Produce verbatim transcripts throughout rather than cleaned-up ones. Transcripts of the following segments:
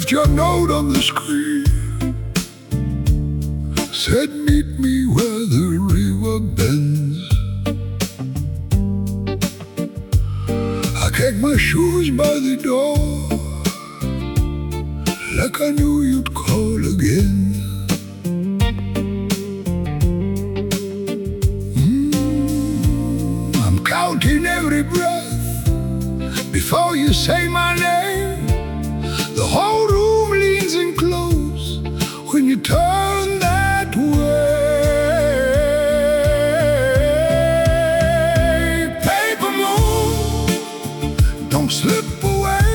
left your note on the screen. Said meet me where the river bends. I kicked my shoes by the door, like I knew you'd call again. mm, I'm counting every breath before you say my name. The whole room leans in close when you turn that way. Paper moon, don't slip away.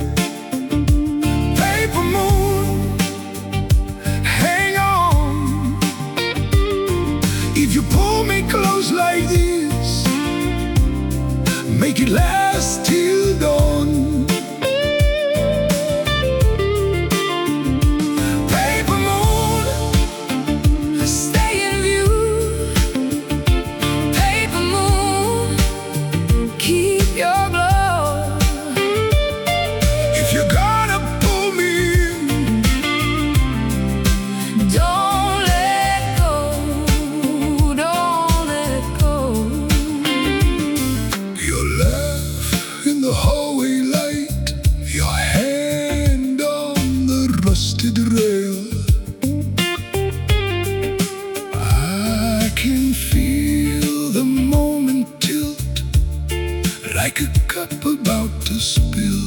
Paper moon, hang on. If you pull me close like this, make it last till dawn. The hallway light, your hand on the rusted rail. I can feel the moment tilt, like a cup about to spill.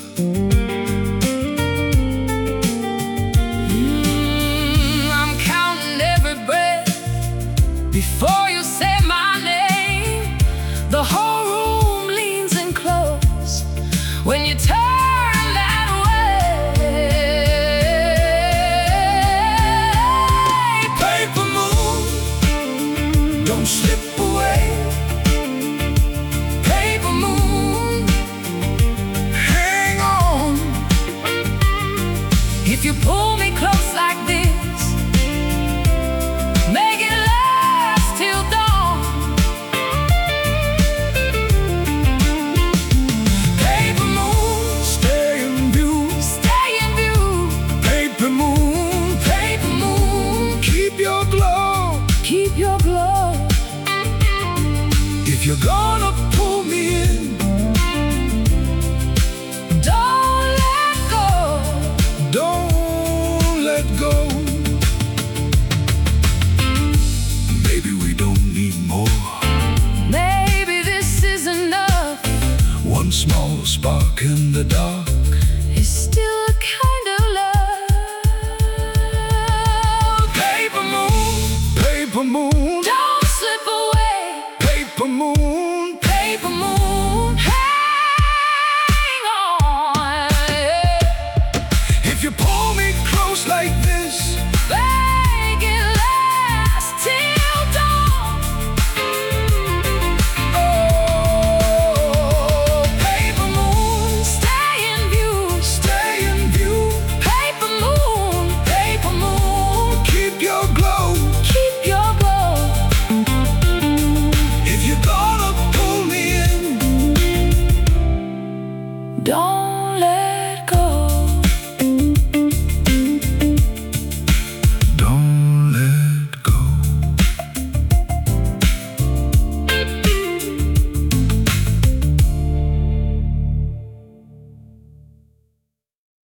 mm, I'm counting every breath before you say my name. The whole room leans in close when you turn that way. Paper moon, don't slip away. Paper moon, hang on. if you pull me close like this, make it last till dawn. Paper moon, stay in view. Stay in view. Paper moon, Paper moon, keep your glow. keep your glow. If you're gonna pull me in, Don't let go. don't let go. Maybe we don't need more. Maybe this is enough. One small spark in the dark. It's still a kind of love. Paper moon, paper moon, Don't slip away. paper moon.